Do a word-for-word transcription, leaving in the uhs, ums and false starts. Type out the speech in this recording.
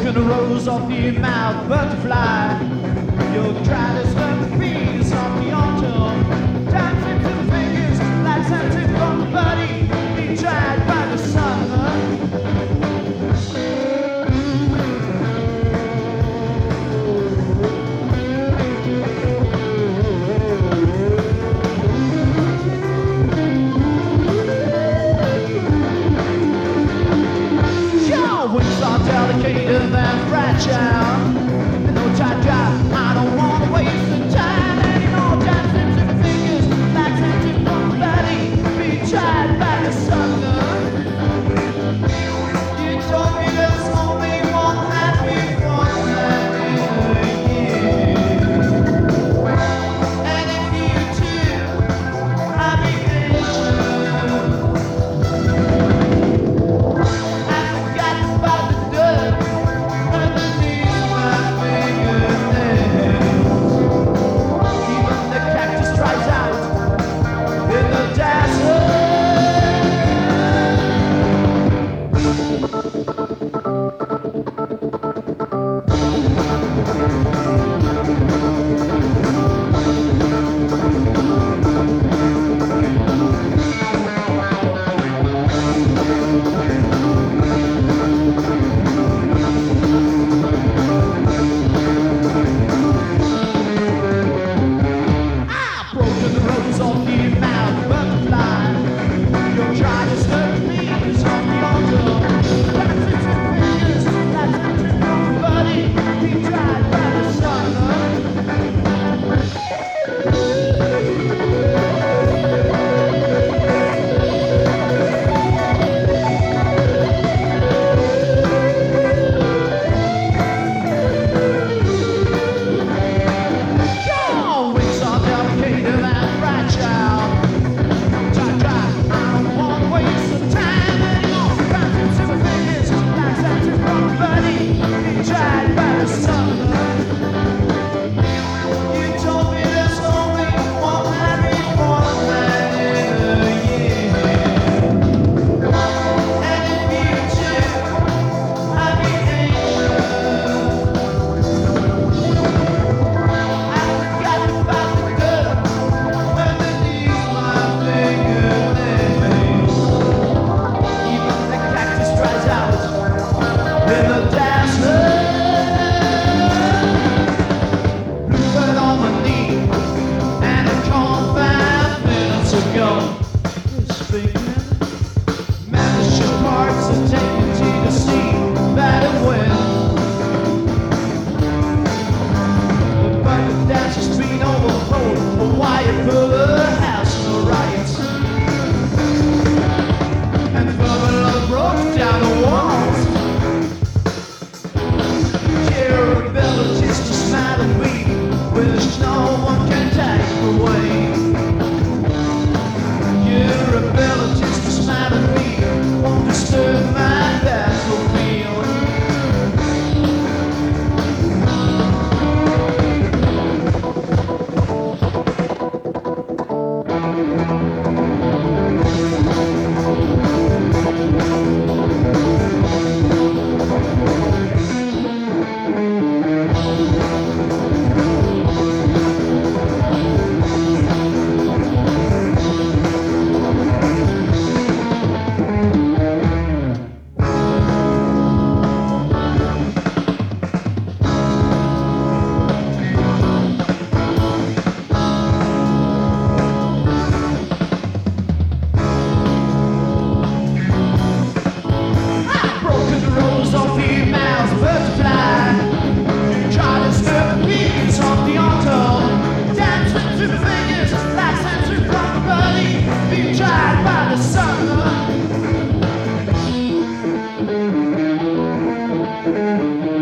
broken a rose off your mouth, butterfly. You'll try to slip the bees off the altar. Dancing to the fingers like something from a buddy. Be tried by the sun. Wings are delicate and fragile. And no tight drive, I don't want to waste the time anymore. Dancing to the fingers like something from a buddy. Be tried by the sun. You told me there's only one happy one night in a year. And if you do, I'll be patient. Thank you.